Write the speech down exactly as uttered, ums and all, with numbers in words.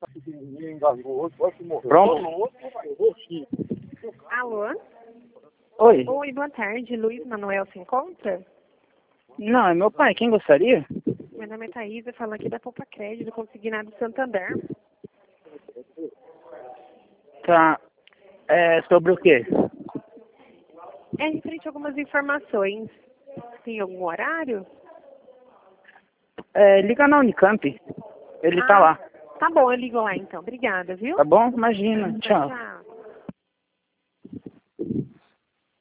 Pronto? Alô? Oi. Oi, boa tarde. Luiz Manuel se encontra? Não, é meu pai. Quem gostaria? Meu nome é Thaísa, falo aqui da Poupa Crédito, consignado Santander. Tá. É sobre o quê? É referente a algumas informações. Tem algum horário? É, liga na Unicamp. Ele ah, tá lá. Tá bom, eu ligo lá então. Obrigada, viu? Tá bom? Imagina. Tchau. Tchau.